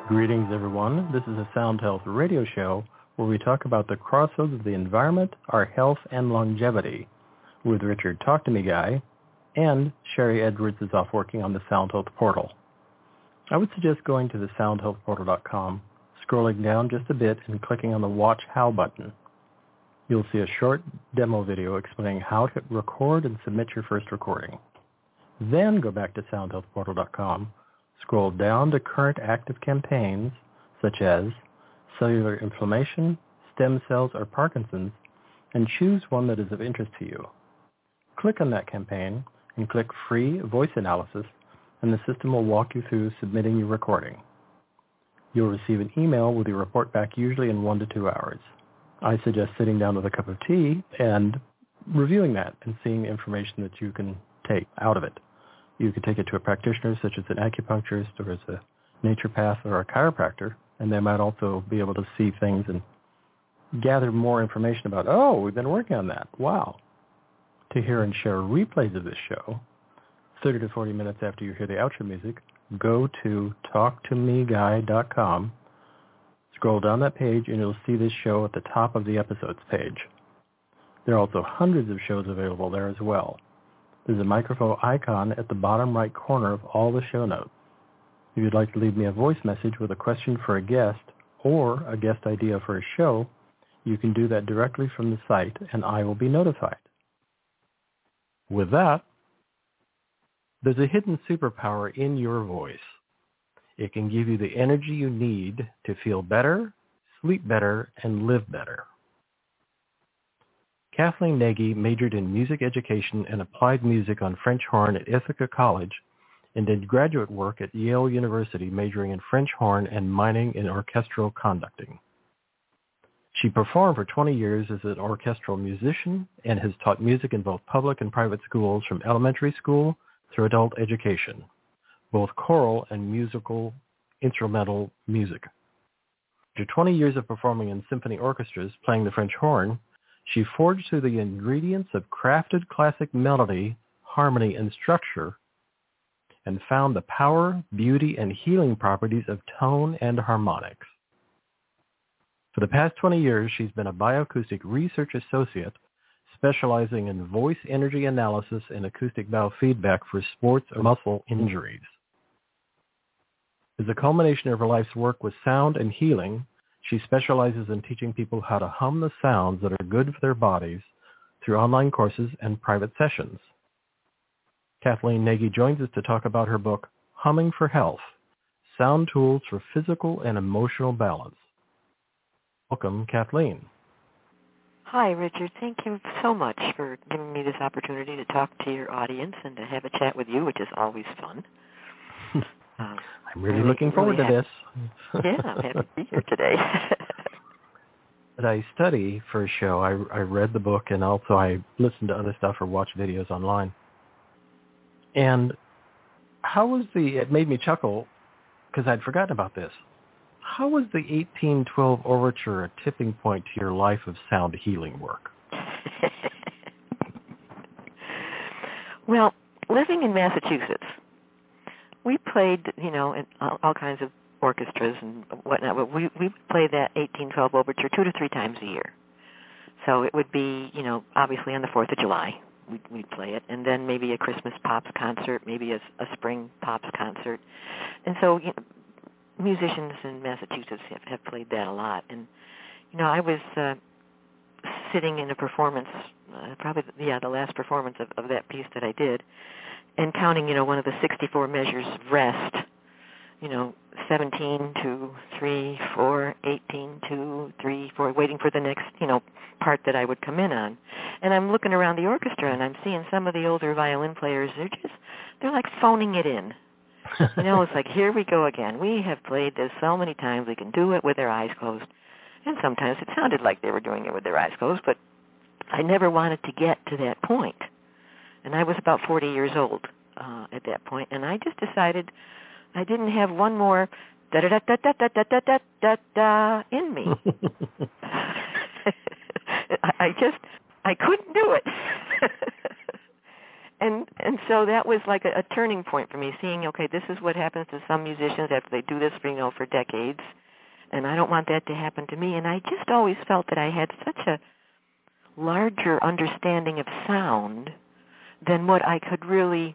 Greetings, everyone. This is a Sound Health radio show where we talk about the crossroads of the environment, our health, and longevity with Richard Talk to Me Guy, and Sherry Edwards is off working on the Sound Health portal. I would suggest going to the soundhealthportal.com, scrolling down just a bit and clicking on the Watch How button. You'll see a short demo video explaining how to record and submit your first recording. Then go back to soundhealthportal.com, scroll down to current active campaigns such as cellular inflammation, stem cells, or Parkinson's, and choose one that is of interest to you. Click on that campaign and click Free Voice Analysis, and the system will walk you through submitting your recording. You'll receive an email with your report back usually in 1 to 2 hours. I suggest sitting down with a cup of tea and reviewing that and seeing the information that you can take out of it. You could take it to a practitioner such as an acupuncturist or as a naturopath or a chiropractor, and they might also be able to see things and gather more information about, oh, we've been working on that. Wow. To hear and share replays of this show, 30 to 40 minutes after you hear the outro music, go to talktomeguy.com, scroll down that page, and you'll see this show at the top of the episodes page. There are also hundreds of shows available there as well. There's a microphone icon at the bottom right corner of all the show notes. If you'd like to leave me a voice message with a question for a guest or a guest idea for a show, you can do that directly from the site, and I will be notified. With that, there's a hidden superpower in your voice. It can give you the energy you need to feel better, sleep better, and live better. Kathleen Nagy majored in music education and applied music on French horn at Ithaca College and did graduate work at Yale University majoring in French horn and mining in orchestral conducting. She performed for 20 years as an orchestral musician and has taught music in both public and private schools from elementary school through adult education, both choral and musical instrumental music. After 20 years of performing in symphony orchestras playing the French horn, she forged through the ingredients of crafted classic melody, harmony, and structure, and found the power, beauty, and healing properties of tone and harmonics. For the past 20 years, she's been a bioacoustic research associate specializing in voice energy analysis and acoustic biofeedback for sports or muscle injuries. As a culmination of her life's work with sound and healing, she specializes in teaching people how to hum the sounds that are good for their bodies through online courses and private sessions. Kathleen Nagy joins us to talk about her book, Humming for Health, Sound Tools for Physical and Emotional Balance. Welcome, Kathleen. Hi, Richard. Thank you so much for giving me this opportunity to talk to your audience and to have a chat with you, which is always fun. I'm really looking forward to this. Yeah, I'm happy to be here today. But I study for a show. I read the book, and also I listened to other stuff or watched videos online. And it made me chuckle because I'd forgotten about this. How was the 1812 Overture a tipping point to your life of sound healing work? Well, living in Massachusetts, we played, in all kinds of orchestras and whatnot, but we would play that 1812 Overture 2 to 3 times a year. So it would be, obviously on the 4th of July, we'd play it, and then maybe a Christmas Pops concert, maybe a spring Pops concert. And so, musicians in Massachusetts have played that a lot. And, I was sitting in a performance, the last performance of that piece that I did, and counting, one of the 64 measures of rest, 17, 2, 3, 4, 18, 2, 3, 4, waiting for the next, part that I would come in on. And I'm looking around the orchestra, and I'm seeing some of the older violin players, they're like phoning it in. It's like, here we go again. We have played this so many times, we can do it with their eyes closed. And sometimes it sounded like they were doing it with their eyes closed, but I never wanted to get to that point. And I was about 40 years old at that point, and I just decided I didn't have one more da-da-da-da-da-da-da-da-da in me. I couldn't do it. And so that was like a turning point for me, seeing, okay, this is what happens to some musicians after they do this for decades, and I don't want that to happen to me. And I just always felt that I had such a larger understanding of sound than what I could really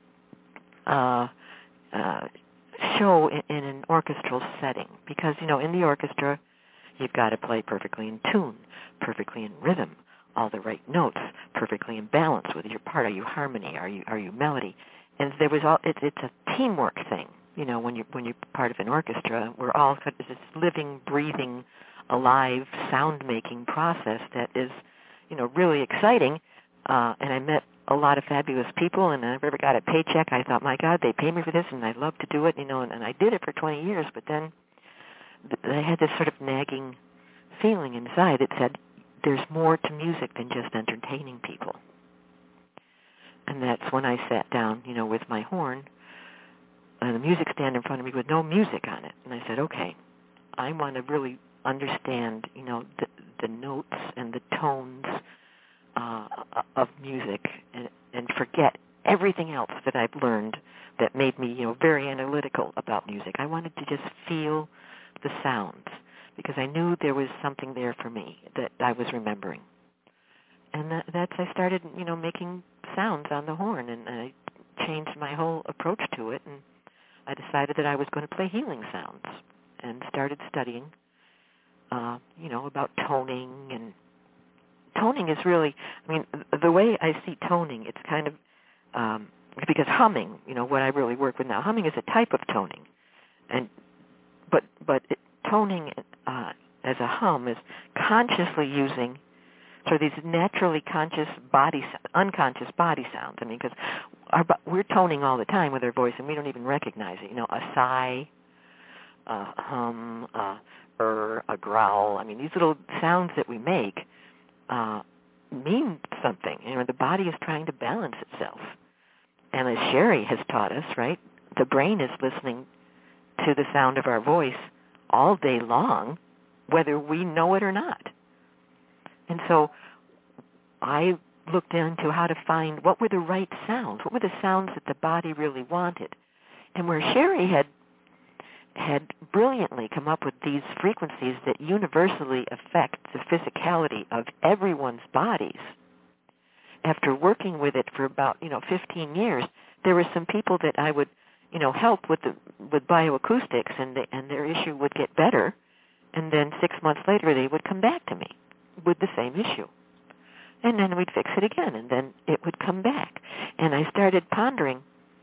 show in an orchestral setting. Because, in the orchestra, you've got to play perfectly in tune, perfectly in rhythm, all the right notes, perfectly in balance with your part. Are you harmony? Are you melody? And there was it's a teamwork thing. When you're part of an orchestra, we're all this living, breathing, alive sound-making process that is, really exciting. And I met a lot of fabulous people, and if I ever got a paycheck, I thought, my God, they pay me for this, and I'd love to do it, and I did it for 20 years, but then I had this sort of nagging feeling inside that said, there's more to music than just entertaining people. And that's when I sat down, with my horn and a music stand in front of me with no music on it. And I said, okay, I want to really understand, the notes and the tones of music and forget everything else that I've learned that made me, very analytical about music. I wanted to just feel the sounds because I knew there was something there for me that I was remembering. And that's I started, making sounds on the horn, and I changed my whole approach to it, and I decided that I was going to play healing sounds and started studying, about toning. And toning is really, the way I see toning, it's kind of, because humming, what I really work with now, humming is a type of toning. But toning as a hum is consciously using sort of these naturally unconscious body sounds. Because we're toning all the time with our voice, and we don't even recognize it. A sigh, a hum, a growl. These little sounds that we make mean something. The body is trying to balance itself. And as Sherry has taught us, right, the brain is listening to the sound of our voice all day long, whether we know it or not. And so I looked into how to find what were the right sounds, what were the sounds that the body really wanted. And where Sherry had brilliantly come up with these frequencies that universally affect the physicality of everyone's bodies, after working with it for about 15 years, there were some people that I would help with bioacoustics, and their issue would get better, and then 6 months later they would come back to me with the same issue, and then we'd fix it again, and then it would come back, and I started pondering,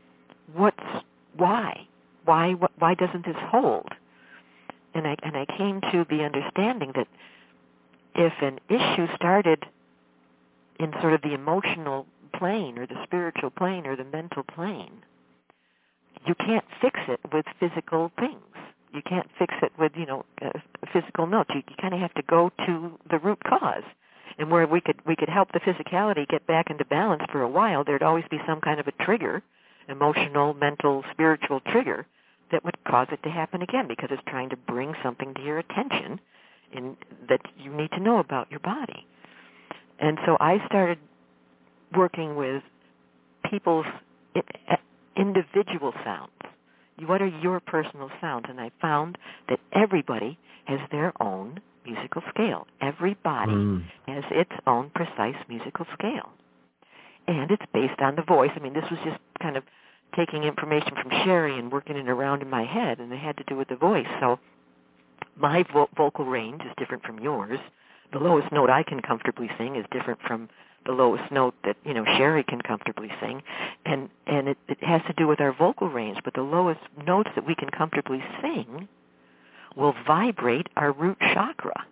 why doesn't this hold? And I came to the understanding that if an issue started in sort of the emotional plane or the spiritual plane or the mental plane, you can't fix it with physical things. You can't fix it with, physical notes. You kind of have to go to the root cause. And where we could help the physicality get back into balance for a while, there'd always be some kind of a trigger, emotional, mental, spiritual trigger, that would cause it to happen again because it's trying to bring something to your attention that you need to know about your body. And so I started working with people's individual sounds. What are your personal sounds? And I found that everybody has their own musical scale. Every body has its own precise musical scale. And it's based on the voice. This was just kind of taking information from Sherry and working it around in my head, and it had to do with the voice. So my vocal range is different from yours. The lowest note I can comfortably sing is different from the lowest note that, Sherry can comfortably sing. And it has to do with our vocal range, but the lowest notes that we can comfortably sing will vibrate our root chakra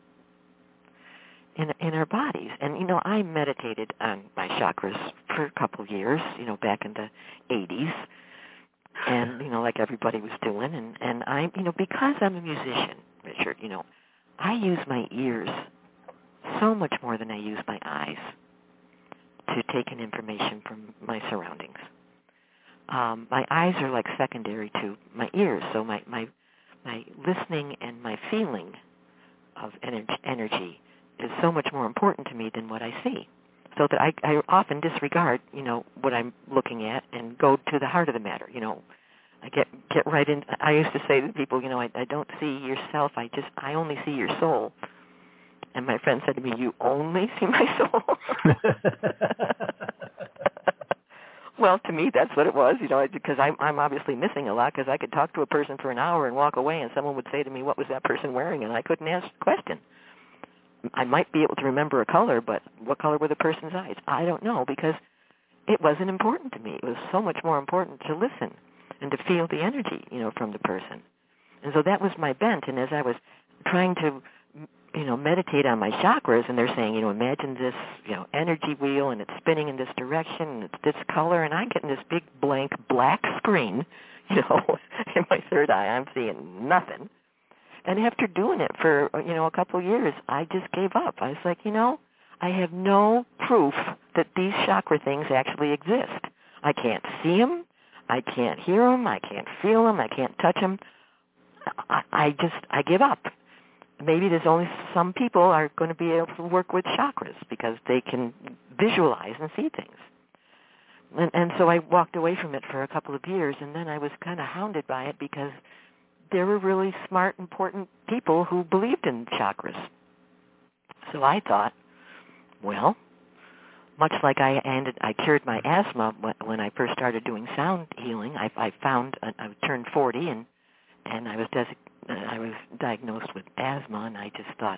in our bodies. And, I meditated on my chakras for a couple of years, back in the 80s, and, like everybody was doing. And I, because I'm a musician, Richard, I use my ears so much more than I use my eyes to take in information from my surroundings. My eyes are like secondary to my ears, so my listening and my feeling of energy is so much more important to me than what I see. so that I often disregard, what I'm looking at and go to the heart of the matter. I get right in. I used to say to people, I don't see yourself. I only see your soul. And my friend said to me, "You only see my soul?" Well, to me, that's what it was, because I'm obviously missing a lot, because I could talk to a person for an hour and walk away, and someone would say to me, "What was that person wearing?" And I couldn't ask the question. I might be able to remember a color, but what color were the person's eyes? I don't know, because it wasn't important to me. It was so much more important to listen and to feel the energy, from the person. And so that was my bent. And as I was trying to, meditate on my chakras, and they're saying, imagine this, energy wheel, and it's spinning in this direction, and it's this color, and I'm getting this big blank black screen, in my third eye. I'm seeing nothing. And after doing it for, a couple of years, I just gave up. I was like, I have no proof that these chakra things actually exist. I can't see them. I can't hear them. I can't feel them. I can't touch them. I give up. Maybe there's only some people are going to be able to work with chakras because they can visualize and see things. And so I walked away from it for a couple of years, and then I was kind of hounded by it because there were really smart, important people who believed in chakras. So I thought, well, much like I cured my asthma when I first started doing sound healing. I turned 40 and I was diagnosed with asthma, and I just thought,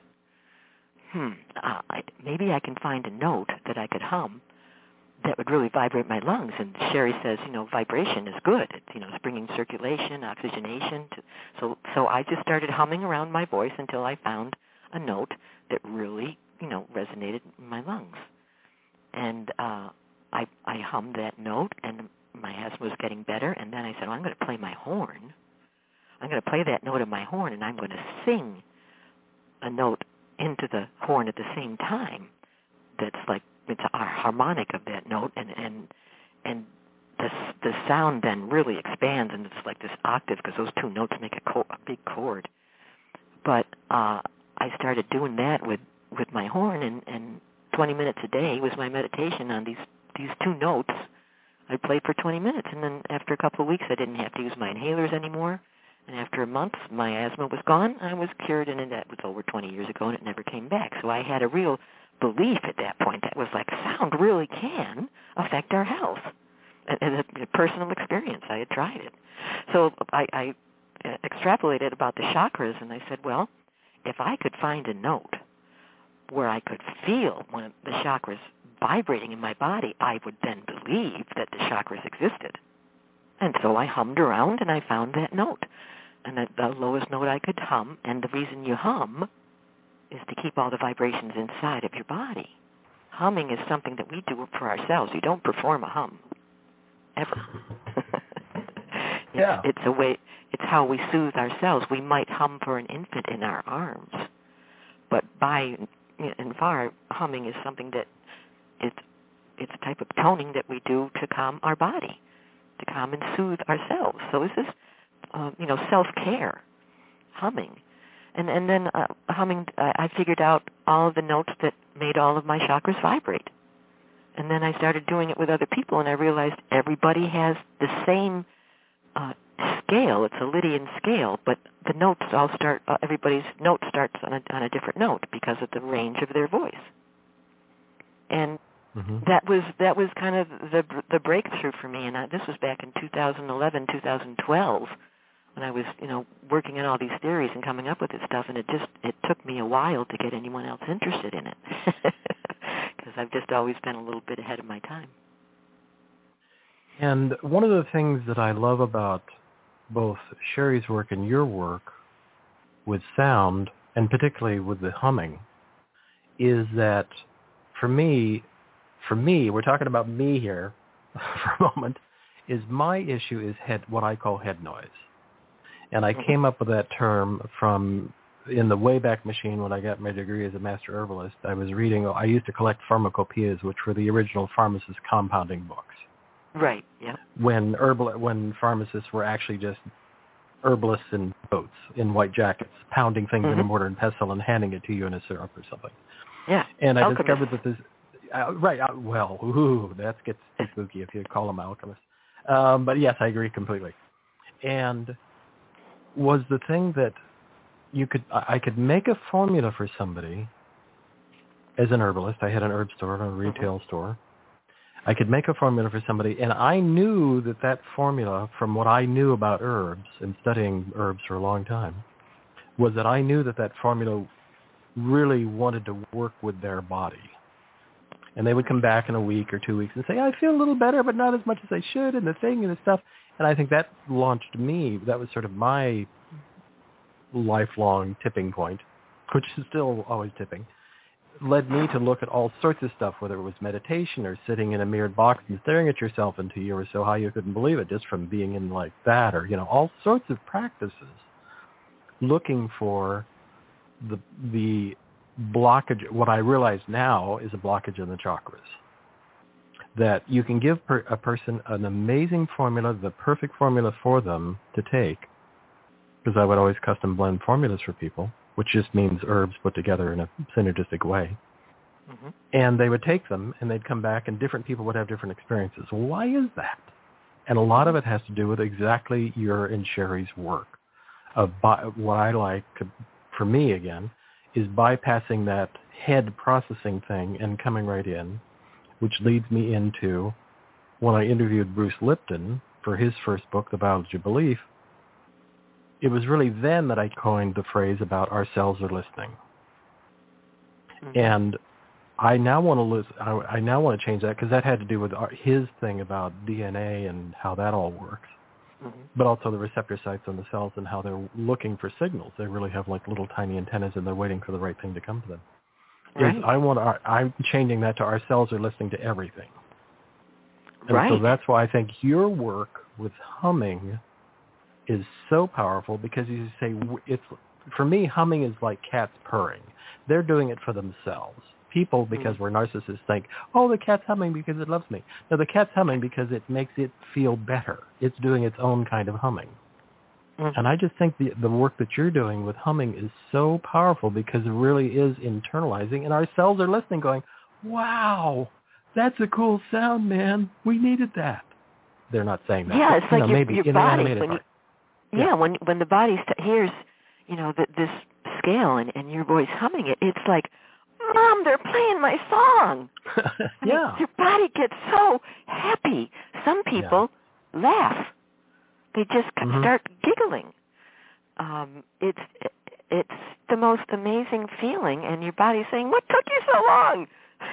maybe I can find a note that I could hum that would really vibrate my lungs. And Sherry says, vibration is good. It's bringing circulation, oxygenation. So I just started humming around my voice until I found a note that really, resonated in my lungs. And I hummed that note, and my asthma was getting better. And then I said, I'm going to play my horn. I'm going to play that note of my horn, and I'm going to sing a note into the horn at the same time. That's like, it's a harmonic of that note, and the sound then really expands, and it's like this octave, because those two notes make a big chord. But I started doing that with my horn, and 20 minutes a day was my meditation on these two notes. I played for 20 minutes, and then after a couple of weeks, I didn't have to use my inhalers anymore. And after a month, my asthma was gone. I was cured, and that was over 20 years ago, and it never came back. So I had a real belief at that point that was like, sound really can affect our health. And a personal experience. I had tried it. So I extrapolated about the chakras, and I said, well, if I could find a note where I could feel one of the chakras vibrating in my body, I would then believe that the chakras existed. And so I hummed around, and I found that note. And the lowest note I could hum, and the reason you hum is to keep all the vibrations inside of your body. Humming is something that we do for ourselves. You don't perform a hum, ever. It's a way. It's how we soothe ourselves. We might hum for an infant in our arms, but by and far, humming is something that it's a type of toning that we do to calm our body, to calm and soothe ourselves. So this is, self-care, humming. And then humming, I figured out all of the notes that made all of my chakras vibrate. And then I started doing it with other people, and I realized everybody has the same scale. It's a Lydian scale, but the notes all start, everybody's note starts on a different note because of the range of their voice. And that was kind of the breakthrough for me. And this was back in 2011, 2012, when I was, working on all these theories and coming up with this stuff. And it took me a while to get anyone else interested in it, because I've just always been a little bit ahead of my time. And one of the things that I love about both Sherry's work and your work with sound, and particularly with the humming, is that for me, we're talking about me here for a moment, is my issue is what I call head noise. And I came up with that term from in the Wayback Machine when I got my degree as a master herbalist. I used to collect pharmacopoeias, which were the original pharmacist compounding books. Right, yeah. When pharmacists were actually just herbalists in coats, in white jackets, pounding things in a mortar and pestle and handing it to you in a syrup or something. Yeah. And I discovered that Right. Well, that gets too spooky if you call them alchemists. But yes, I agree completely. And was the thing that I could make a formula for somebody as an herbalist. I had an herb store and a retail store. I could make a formula for somebody, and I knew that formula, from what I knew about herbs and studying herbs for a long time, was that I knew that formula really wanted to work with their body. And they would come back in a week or 2 weeks and say, I feel a little better, but not as much as I should, and the thing and the stuff. And I think that launched me. That was sort of my lifelong tipping point, which is still always tipping, led me to look at all sorts of stuff, whether it was meditation or sitting in a mirrored box and staring at yourself until you were so high you couldn't believe it, just from being in like that, or, all sorts of practices, looking for the blockage. What I realize now is a blockage in the chakras. That you can give a person an amazing formula, the perfect formula for them to take, because I would always custom blend formulas for people, which just means herbs put together in a synergistic way. Mm-hmm. And they would take them, and they'd come back, and different people would have different experiences. Why is that? And a lot of it has to do with exactly your and Sherry's work. What I like, for me again, is bypassing that head processing thing and coming right in, which leads me into when I interviewed Bruce Lipton for his first book, The Biology of Belief. It was really then that I coined the phrase about our cells are listening. Mm-hmm. And I now want to change that, because that had to do with his thing about DNA and how that all works. Mm-hmm. But also the receptor sites on the cells and how they're looking for signals. They really have like little tiny antennas, and they're waiting for the right thing to come to them. Right. I'm changing that to our cells are listening to everything. And right. So that's why I think your work with humming is so powerful, because you say, for me, humming is like cats purring. They're doing it for themselves. People, because we're narcissists, think, oh, the cat's humming because it loves me. No, the cat's humming because it makes it feel better. It's doing its own kind of humming. Mm-hmm. And I just think the work that you're doing with humming is so powerful, because it really is internalizing, and our cells are listening, going, wow, that's a cool sound, man. We needed that. They're not saying that. Yeah, it's like maybe your in body. The animated part. Yeah, when the body hears, this scale and your voice humming it, it's like, Mom, they're playing my song. Yeah. Your body gets so happy. Some people laugh. They just start giggling. It's the most amazing feeling, and your body's saying, what took you so long?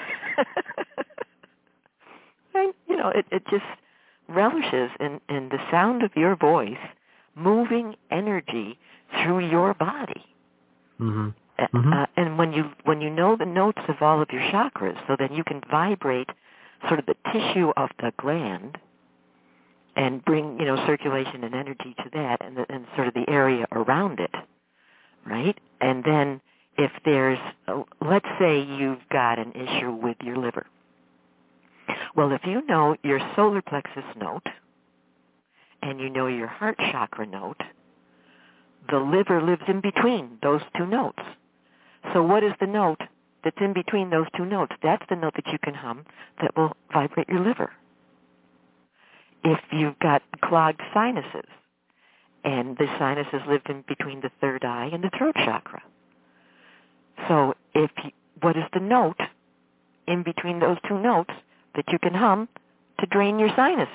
And, it just relishes in the sound of your voice moving energy through your body. Mm-hmm. And when you know the notes of all of your chakras, so that you can vibrate sort of the tissue of the gland and bring, circulation and energy to that, and sort of the area around it, right? And then if there's, let's say you've got an issue with your liver. Well, if you know your solar plexus note and you know your heart chakra note, the liver lives in between those two notes. So what is the note that's in between those two notes? That's the note that you can hum that will vibrate your liver. If you've got clogged sinuses, and the sinuses live in between the third eye and the throat chakra. So what is the note in between those two notes that you can hum to drain your sinuses?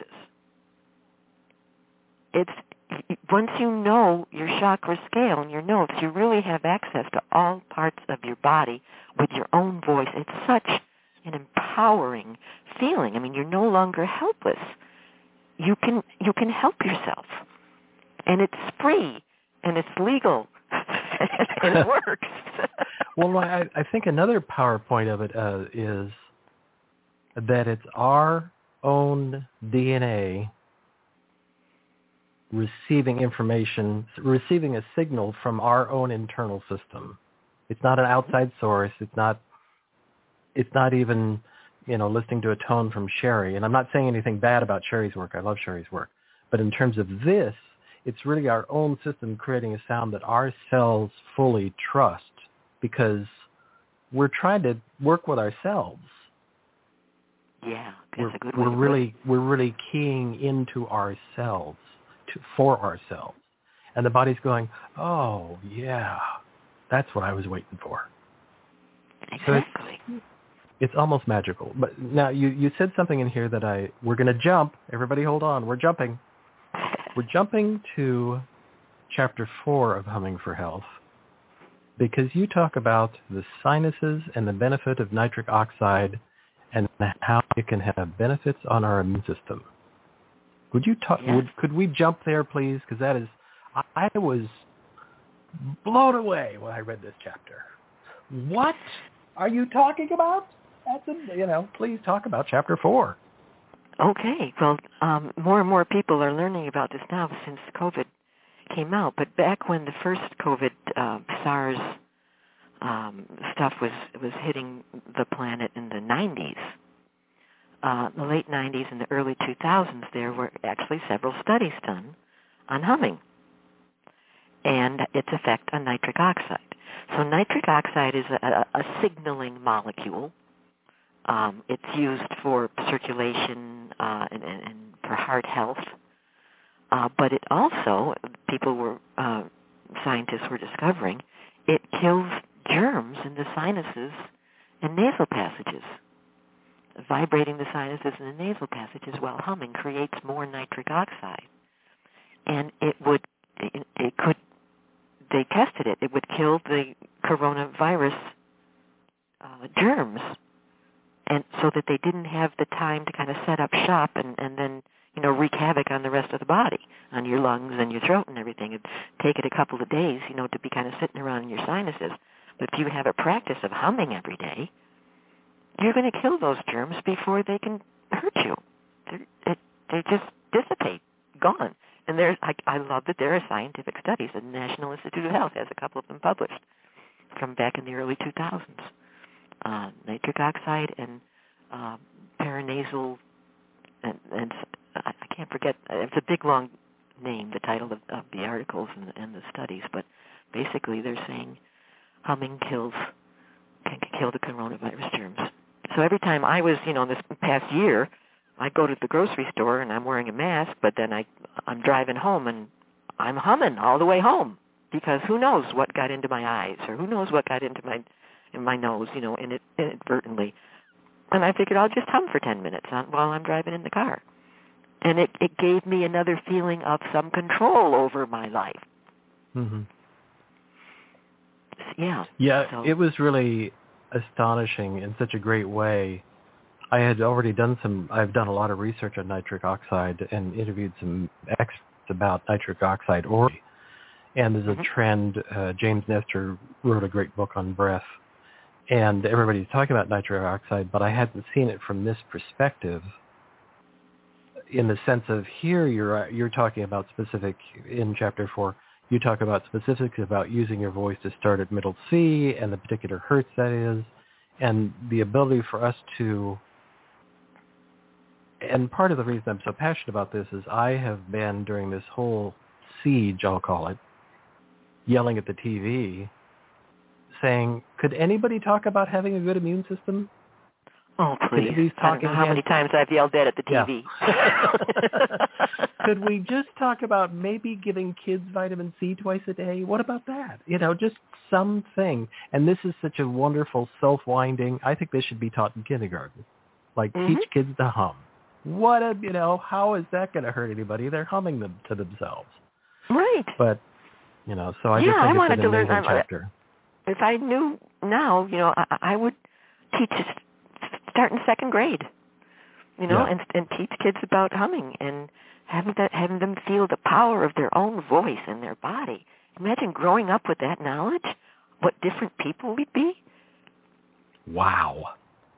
Once you know your chakra scale and your notes, you really have access to all parts of your body with your own voice. It's such an empowering feeling. I mean, you're no longer helpless. You can help yourself, and it's free, and it's legal, and it works. Well, I think another PowerPoint of it is that it's our own DNA receiving information, receiving a signal from our own internal system. It's not an outside source. It's not even, listening to a tone from Sherry. And I'm not saying anything bad about Sherry's work. I love Sherry's work. But in terms of this, it's really our own system creating a sound that our cells fully trust, because we're trying to work with ourselves. Yeah, that's a good way to put it. We're really keying into ourselves, for ourselves. And the body's going, oh, yeah, that's what I was waiting for. Exactly. So it's almost magical. But now you said something in here that we're going to jump. Everybody hold on. We're jumping. We're jumping to Chapter 4 of Humming for Health, because you talk about the sinuses and the benefit of nitric oxide and how it can have benefits on our immune system. Would you talk? Yes. Could we jump there, please? Because that is, I was blown away when I read this chapter. What are you talking about? Please talk about Chapter 4. Okay. Well, more and more people are learning about this now since COVID came out. But back when the first COVID SARS stuff was hitting the planet in the 90s, the late 90s and the early 2000s, there were actually several studies done on humming and its effect on nitric oxide. So nitric oxide is a signaling molecule. It's used for circulation and for heart health. But it also, scientists were discovering, it kills germs in the sinuses and nasal passages. Vibrating the sinuses and the nasal passages while humming creates more nitric oxide. And they tested it. It would kill the coronavirus germs, and so that they didn't have the time to kind of set up shop and then wreak havoc on the rest of the body, on your lungs and your throat and everything. It'd take it a couple of days, to be kind of sitting around in your sinuses. But if you have a practice of humming every day, you're going to kill those germs before they can hurt you. They just dissipate, gone. And I love that there are scientific studies. The National Institute of Health has a couple of them published from back in the early 2000s. Nitric oxide and paranasal, and I can't forget, it's a big, long name, the title of the articles and the studies, but basically they're saying humming can kill the coronavirus germs. So every time I was, this past year, I go to the grocery store and I'm wearing a mask, but then I'm driving home and I'm humming all the way home, because who knows what got into my eyes, or who knows what got into my nose, inadvertently. And I figured I'll just hum for 10 minutes while I'm driving in the car. And it gave me another feeling of some control over my life. Mm-hmm. Yeah. Yeah, so it was really astonishing in such a great way. I've done a lot of research on nitric oxide and interviewed some experts about nitric oxide orally. And there's a trend, James Nestor wrote a great book on breath, and everybody's talking about nitric oxide, but I hadn't seen it from this perspective, in the sense of here you're talking about specific, in Chapter 4, you talk about specifics about using your voice to start at middle C and the particular hertz that is, and the ability for us to, and part of the reason I'm so passionate about this is I have been, during this whole siege, I'll call it, yelling at the TV, saying, could anybody talk about having a good immune system? Oh, please. I don't know how many times I've yelled that at the TV. Yeah. Could we just talk about maybe giving kids vitamin C twice a day? What about that? Just something. And this is such a wonderful self-winding. I think this should be taught in kindergarten. Like, teach kids to hum. How is that going to hurt anybody? They're humming them to themselves. Right. But, so I just think it's an amazing chapter. If I knew now, I would teach start in second grade, and teach kids about humming and having them feel the power of their own voice and their body. Imagine growing up with that knowledge, what different people we'd be. Wow.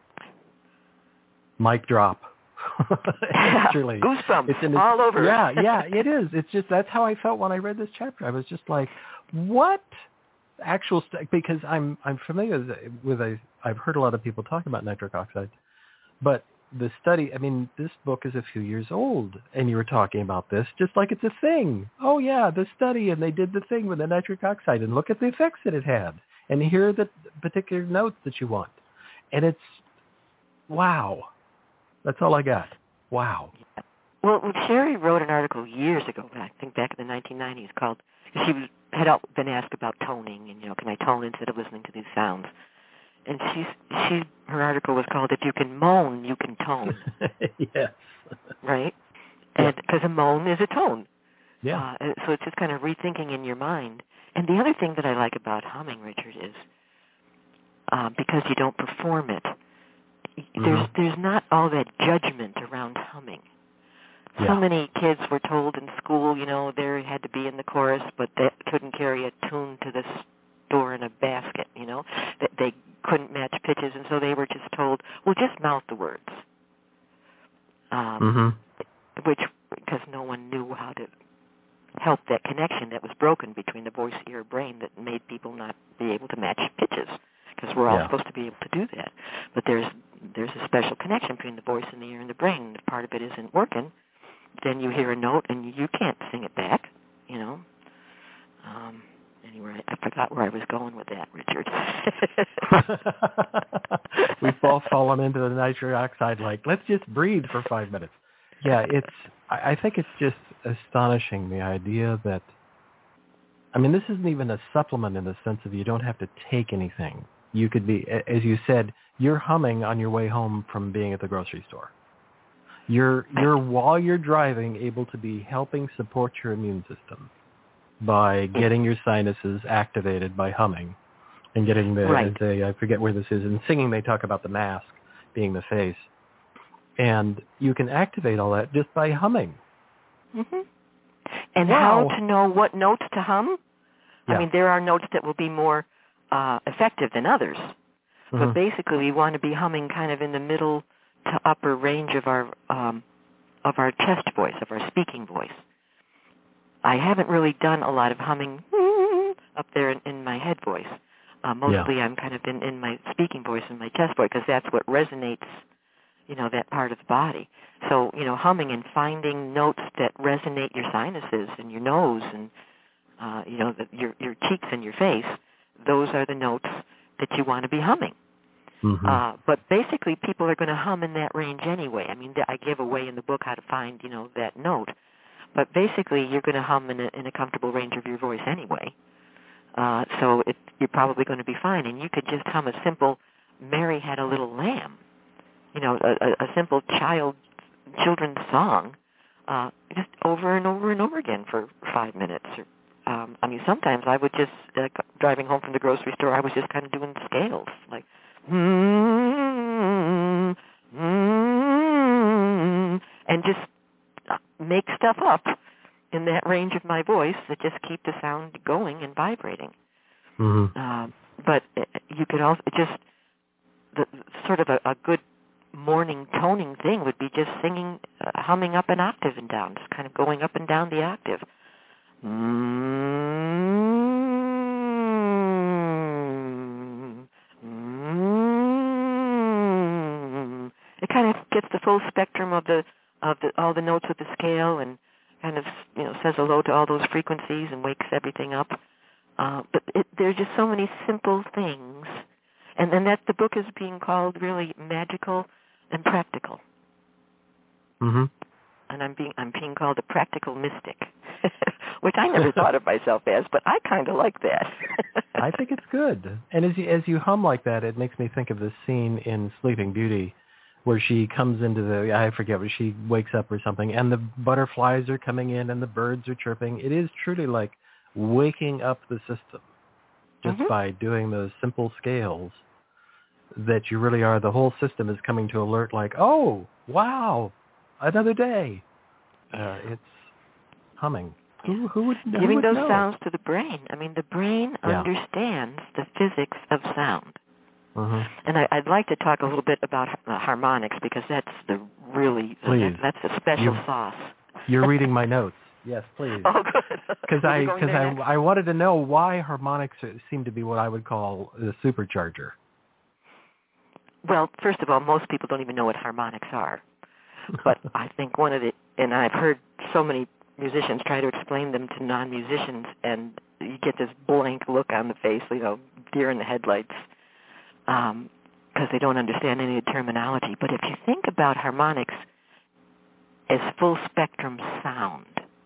Mic drop. Truly. Goosebumps all over. Yeah, it is. It's just, that's how I felt when I read this chapter. I was just like, what actual because I'm familiar with I've heard a lot of people talk about nitric oxide, but the study, this book is a few years old, and you were talking about this just like it's a thing. Oh yeah, the study, and they did the thing with the nitric oxide, and look at the effects that it had, and here are the particular notes that you want, and it's wow. That's all I got. Wow. Yeah. Well, Sherry wrote an article years ago, I think back in the 1990s, called, she had been asked about toning, and, can I tone instead of listening to these sounds? And her article was called, If You Can Moan, You Can Tone. Yes. Right? And because a moan is a tone. Yeah. So it's just kind of rethinking in your mind. And the other thing that I like about humming, Richard, is because you don't perform it, there's not all that judgment around humming. So many kids were told in school, they had to be in the chorus, but they couldn't carry a tune to the store in a basket, that they couldn't match pitches, and so they were just told, well, just mouth the words. Which, because no one knew how to help that connection that was broken between the voice, ear, brain that made people not be able to match pitches, because we're all supposed to be able to do that. But there's a special connection between the voice and the ear and the brain, and if part of it isn't working, then you hear a note and you can't sing it back, Anyway, I forgot where I was going with that, Richard. We've all fallen into the nitric oxide, let's just breathe for 5 minutes. Yeah, I think it's just astonishing, the idea that, this isn't even a supplement in the sense of you don't have to take anything. You could be, as you said, you're humming on your way home from being at the grocery store. You're while you're driving, able to be helping support your immune system by getting your sinuses activated by humming and getting I forget where this is, in singing they talk about the mask being the face. And you can activate all that just by humming. And how to know what notes to hum? There are notes that will be more effective than others. But basically we want to be humming kind of in the middle to upper range of our chest voice, of our speaking voice. I haven't really done a lot of humming up there in my head voice. Mostly I'm kind of in my speaking voice and my chest voice, because that's what resonates, that part of the body. So, humming and finding notes that resonate your sinuses and your nose and, your cheeks and your face, those are the notes that you want to be humming. But basically people are going to hum in that range anyway. I give away in the book how to find, that note. But basically, you're going to hum in a comfortable range of your voice anyway. So you're probably going to be fine. And you could just hum a simple Mary Had a Little Lamb, a simple children's song, just over and over and over again for 5 minutes. Sometimes I would just, driving home from the grocery store, I was just kind of doing scales, like, and just make stuff up in that range of my voice that just keep the sound going and vibrating. But you could also just, sort of a good morning toning thing would be just singing, humming up an octave and down, just kind of going up and down the octave. It kind of gets the full spectrum of all the notes with the scale, and kind of says hello to all those frequencies and wakes everything up. But there's just so many simple things, and then that the book is being called really magical and practical. And I'm being called a practical mystic, which I never thought of myself as, but I kind of like that. I think it's good. And as you hum like that, it makes me think of this scene in Sleeping Beauty where she comes into I forget where she wakes up or something, and the butterflies are coming in and the birds are chirping. It is truly like waking up the system just by doing those simple scales, that you really are, the whole system is coming to alert, like, oh, wow, another day. It's humming. Who would know? Giving those sounds to the brain. The brain understands the physics of sound. And I'd like to talk a little bit about harmonics, because that's the really, that's a special sauce. You're reading my notes. Yes, please. Oh, good. Because I wanted to know why harmonics seem to be what I would call the supercharger. Well, first of all, most people don't even know what harmonics are. But I think and I've heard so many musicians try to explain them to non-musicians, and you get this blank look on the face, deer in the headlights. because they don't understand any of the terminology. But if you think about harmonics as full spectrum sound,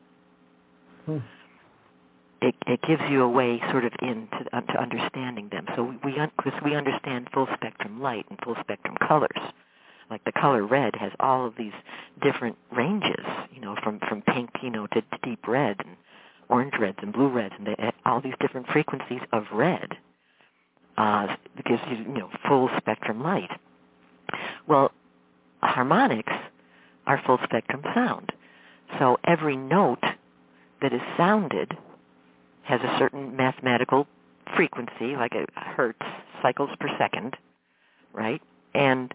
it gives you a way sort of to understanding them. So because we understand full spectrum light and full spectrum colors. Like the color red has all of these different ranges, from pink, to deep red and orange reds and blue reds, and all these different frequencies of red. It gives you, full spectrum light. Well, harmonics are full spectrum sound. So every note that is sounded has a certain mathematical frequency, like a hertz, cycles per second, right? And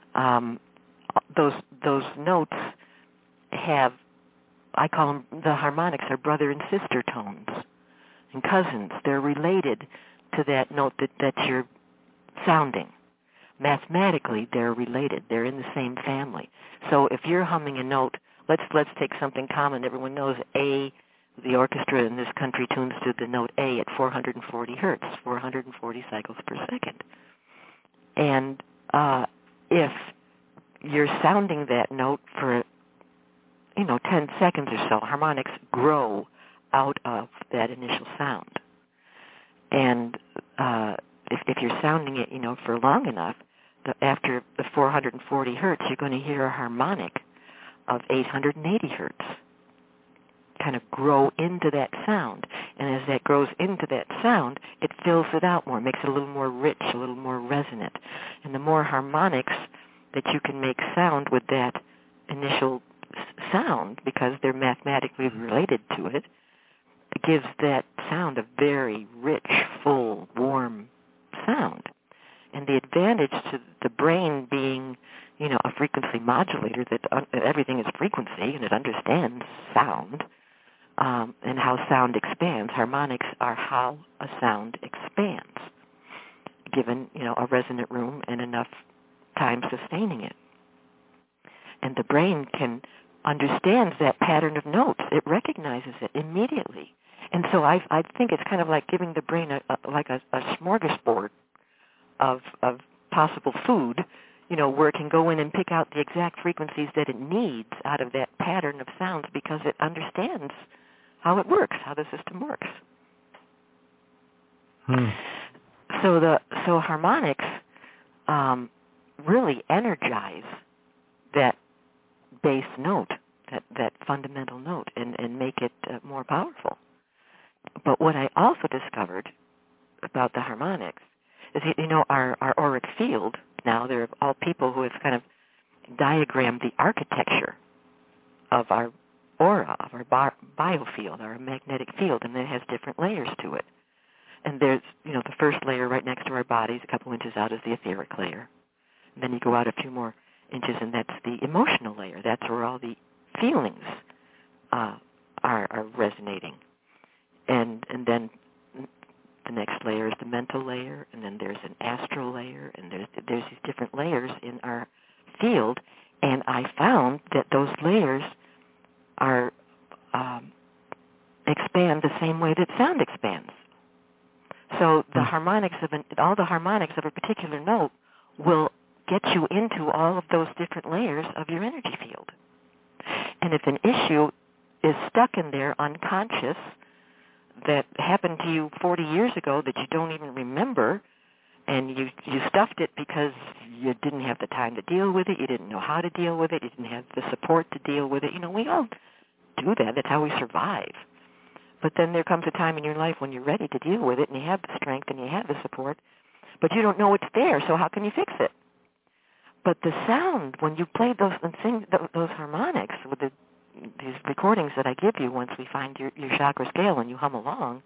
those notes have, I call them, the harmonics are brother and sister tones and cousins. They're related to that note that you're sounding. Mathematically, they're related. They're in the same family. So if you're humming a note, let's take something common. Everyone knows A. The orchestra in this country tunes to the note A at 440 hertz, 440 cycles per second. And if you're sounding that note for 10 seconds or so, harmonics grow out of that initial sound. And if you're sounding it, for long enough, after the 440 hertz, you're going to hear a harmonic of 880 hertz kind of grow into that sound. And as that grows into that sound, it fills it out more, makes it a little more rich, a little more resonant. And the more harmonics that you can make sound with that initial sound, because they're mathematically related to it, it gives that sound a very rich, full, warm sound. And the advantage to the brain being, a frequency modulator, that everything is frequency and it understands sound, and how sound expands. Harmonics are how a sound expands, given, a resonant room and enough time sustaining it. And the brain understands that pattern of notes. It recognizes it immediately. And so I think it's kind of like giving the brain a smorgasbord of possible food, where it can go in and pick out the exact frequencies that it needs out of that pattern of sounds, because it understands how it works, how the system works. So harmonics really energize that base note, that fundamental note, and make it more powerful. But what I also discovered about the harmonics is, our auric field, now they're all people who have kind of diagrammed the architecture of our aura, of our biofield, our magnetic field, and it has different layers to it. And there's, the first layer right next to our bodies, a couple inches out, is the etheric layer. And then you go out a few more inches, and that's the emotional layer. That's where all the feelings are resonating. And then the next layer is the mental layer, and then there's an astral layer, and there's these different layers in our field. And I found that those layers are expand the same way that sound expands. So the harmonics all the harmonics of a particular note will get you into all of those different layers of your energy field. And if an issue is stuck in there unconscious that happened to you 40 years ago that you don't even remember, and you stuffed it because you didn't have the time to deal with it, you didn't know how to deal with it, you didn't have the support to deal with it. We all do that. That's how we survive. But then there comes a time in your life when you're ready to deal with it, and you have the strength and you have the support, but you don't know it's there, so how can you fix it? But the sound, when you play those and sing those harmonics with these recordings that I give you once we find your chakra scale and you hum along,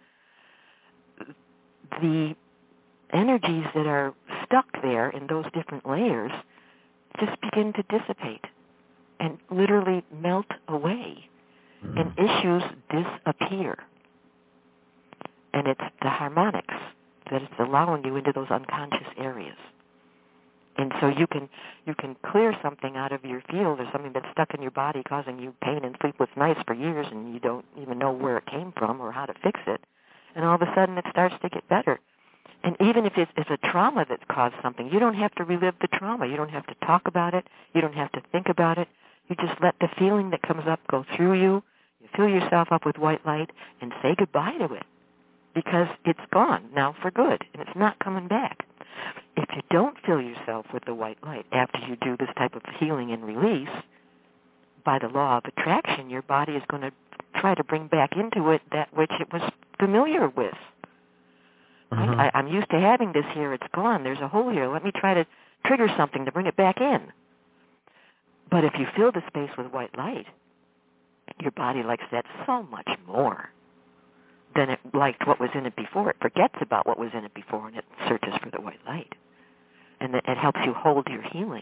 the energies that are stuck there in those different layers just begin to dissipate and literally melt away, and issues disappear. And it's the harmonics that is allowing you into those unconscious areas. And so you can clear something out of your field, or something that's stuck in your body causing you pain and sleepless nights for years, and you don't even know where it came from or how to fix it. And all of a sudden it starts to get better. And even if it's a trauma that's caused something, you don't have to relive the trauma. You don't have to talk about it. You don't have to think about it. You just let the feeling that comes up go through you. You fill yourself up with white light and say goodbye to it, because it's gone now for good, and it's not coming back. If you don't fill yourself with the white light after you do this type of healing and release, by the law of attraction, your body is going to try to bring back into it that which it was familiar with. Mm-hmm. I'm used to having this here. It's gone. There's a hole here. Let me try to trigger something to bring it back in. But if you fill the space with white light, your body likes that so much more than it liked what was in it before. It forgets about what was in it before, and it searches for the white light. And it helps you hold your healing.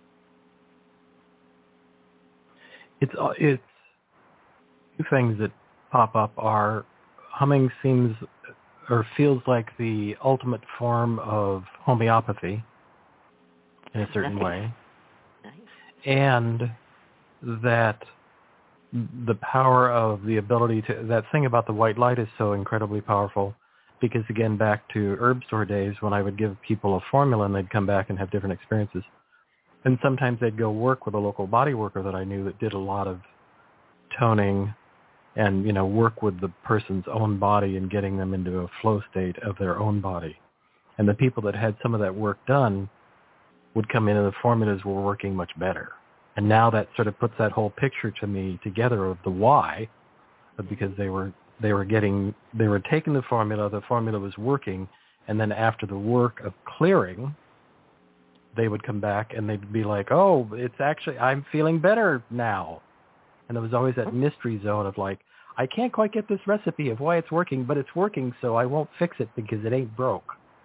It's two things that pop up are humming seems or feels like the ultimate form of homeopathy in a certain way. Nice. And that the power of the ability to, that thing about the white light is so incredibly powerful, because again, back to herb store days when I would give people a formula and they'd come back and have different experiences. And sometimes they'd go work with a local body worker that I knew that did a lot of toning and, work with the person's own body and getting them into a flow state of their own body. And the people that had some of that work done would come in and the formulas were working much better. And now that sort of puts that whole picture to me together of the why, because they were taking the formula was working, and then after the work of clearing, they would come back and they'd be like, oh, it's actually, I'm feeling better now. And there was always that mystery zone of like, I can't quite get this recipe of why it's working, but it's working, so I won't fix it because it ain't broke.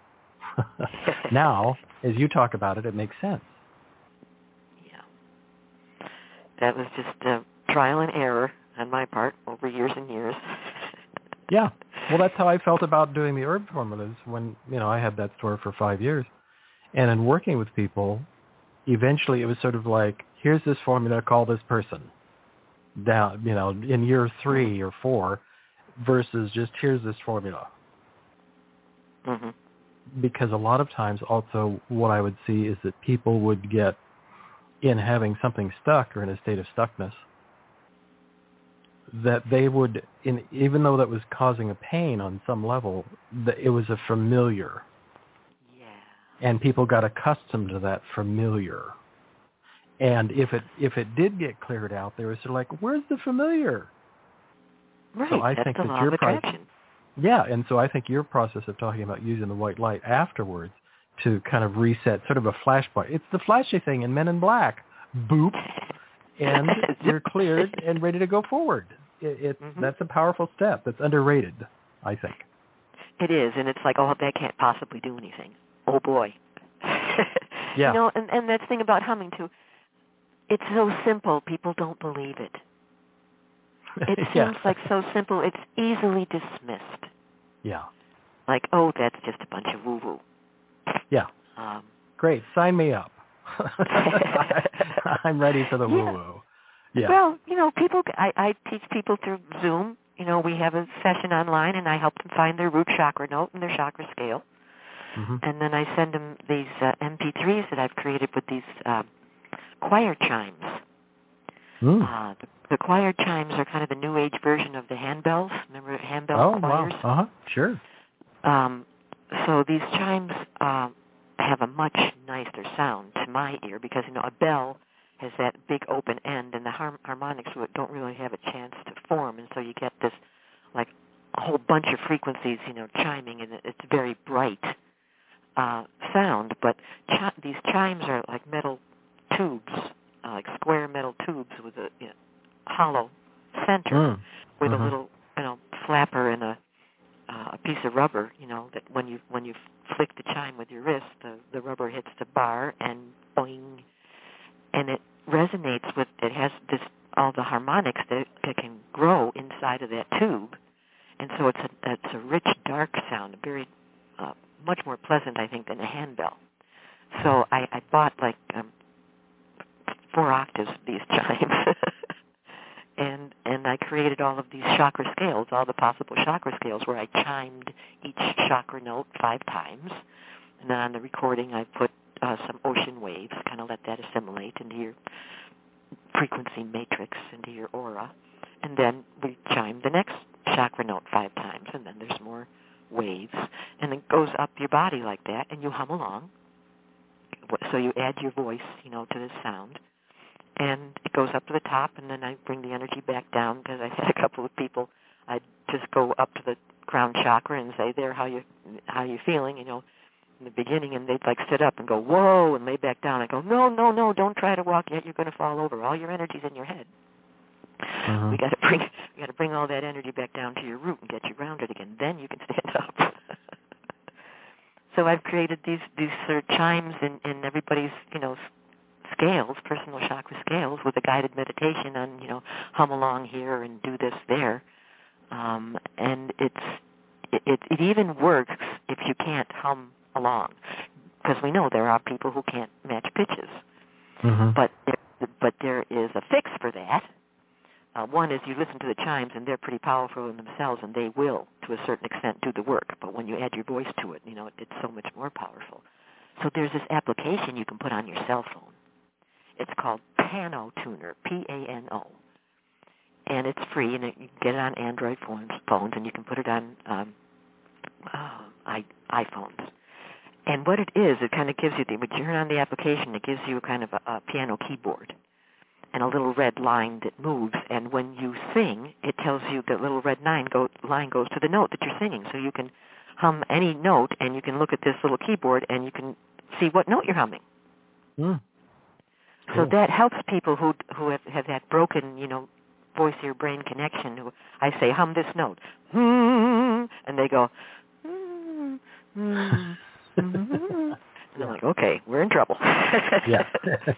Now, as you talk about it, it makes sense. Yeah. That was just trial and error on my part over years and years. Yeah. Well, that's how I felt about doing the herb formulas when, I had that store for 5 years. And in working with people, eventually it was sort of like, here's this formula, call this person. Down, in year 3 or 4, versus just here's this formula. Mm-hmm. Because a lot of times also what I would see is that people would get in having something stuck or in a state of stuckness, that they would, even though that was causing a pain on some level, that it was a familiar. Yeah. And people got accustomed to that familiar. And if it did get cleared out, they were sort of like, where's the familiar? Right, so I that's think the law of attraction. Yeah, and so I think your process of talking about using the white light afterwards to kind of reset, sort of a flashpoint. It's the flashy thing in Men in Black. Boop. And you're cleared and ready to go forward. That's a powerful step. That's underrated, I think. It is, and it's like, oh, that can't possibly do anything. Oh, boy. Yeah. And that thing about humming, too, it's so simple, people don't believe it. It seems like so simple, it's easily dismissed. Yeah. Like, oh, that's just a bunch of woo-woo. Yeah. Great, sign me up. I'm ready for the woo-woo. Yeah. Well, people, I teach people through Zoom. We have a session online, and I help them find their root chakra note and their chakra scale. Mm-hmm. And then I send them these MP3s that I've created with these choir chimes. The choir chimes are kind of the new age version of the handbells. Remember handbell choirs? Oh, wow. Sure. So these chimes have a much nicer sound to my ear because, a bell has that big open end, and the harmonics don't really have a chance to form, and so you get this, like, a whole bunch of frequencies, chiming, and it's very bright sound. But these chimes are like metal tubes, like square metal tubes with a hollow center with a little, flapper and a piece of rubber, that when you flick the chime with your wrist, the rubber hits the bar and boing, and it resonates with. It has all the harmonics that can grow inside of that tube, and so it's a rich, dark sound, very much more pleasant, I think, than a handbell. So I bought like 4 octaves of these chimes. and I created all of these chakra scales, all the possible chakra scales, where I chimed each chakra note 5 times. And then on the recording, I put some ocean waves, kind of let that assimilate into your frequency matrix, into your aura. And then we chime the next chakra note 5 times, and then there's more waves. And it goes up your body like that, and you hum along. So you add your voice, to this sound. And it goes up to the top, and then I bring the energy back down, because I had a couple of people, I'd just go up to the crown chakra and say, there, how you feeling, in the beginning, and they'd sit up and go, whoa, and lay back down. I go, no, don't try to walk yet, you're going to fall over. All your energy's in your head. Mm-hmm. We got to bring all that energy back down to your root and get you grounded again. Then you can stand up. So I've created these sort of chimes in everybody's, scales, personal chakra scales, with a guided meditation on, hum along here and do this there. And it even works if you can't hum along, because we know there are people who can't match pitches. Mm-hmm. But there is a fix for that. One is you listen to the chimes, and they're pretty powerful in themselves, and they will, to a certain extent, do the work. But when you add your voice to it, it's so much more powerful. So there's this application you can put on your cell phone. It's called Pano Tuner, P-A-N-O. And it's free, and you can get it on Android phones, and you can put it on iPhones. And what it is, it kind of gives you, when you turn on the application, it gives you kind of a piano keyboard and a little red line that moves. And when you sing, it tells you that little red line goes to the note that you're singing. So you can hum any note, and you can look at this little keyboard, and you can see what note you're humming. Mm. Cool. So that helps people who have that broken, voice-ear-brain connection. Who I say, hum this note, and they go, and I'm like, okay, we're in trouble. Yeah.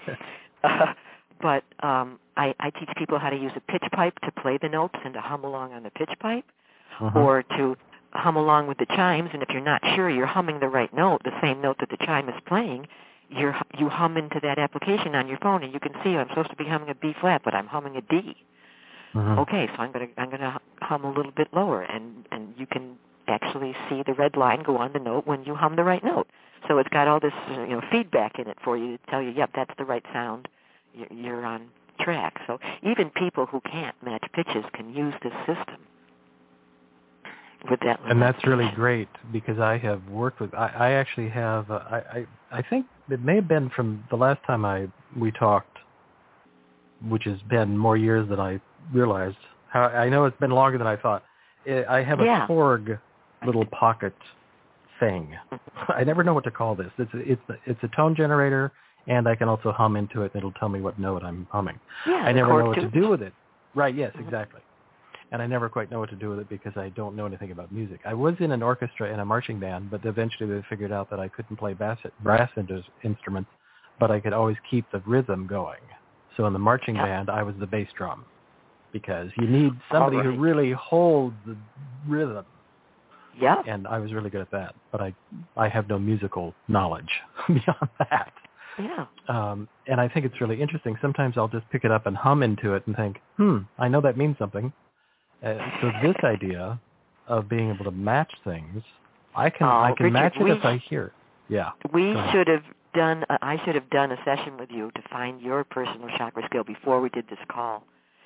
But I teach people how to use a pitch pipe to play the notes and to hum along on the pitch pipe, or to hum along with the chimes. And if you're not sure you're humming the right note, the same note that the chime is playing, you hum into that application on your phone, and you can see I'm supposed to be humming a B flat, but I'm humming a D. Mm-hmm. Okay, so I'm gonna hum a little bit lower, and you can actually see the red line go on the note when you hum the right note. So it's got all this feedback in it for you to tell you, yep, that's the right sound. You're on track. So even people who can't match pitches can use this system with that. And that's really great, because I have worked with. I actually have. I think it may have been from the last time we talked, which has been more years than I realized. I know it's been longer than I thought. I have a Korg little pocket thing. I never know what to call this. It's a tone generator, and I can also hum into it, and it'll tell me what note I'm humming. Yeah, I never know what to do with it. Right, yes, exactly. And I never quite know what to do with it because I don't know anything about music. I was in an orchestra and a marching band, but eventually they figured out that I couldn't play brass instruments, but I could always keep the rhythm going. So in the marching band, I was the bass drum, because you need somebody who really holds the rhythm. Yeah. And I was really good at that, but I have no musical knowledge beyond that. Yeah. And I think it's really interesting. Sometimes I'll just pick it up and hum into it and think, I know that means something. So this idea of being able to match things, I can Richard, match it if I hear. Yeah. I should have done a session with you to find your personal chakra skill before we did this call.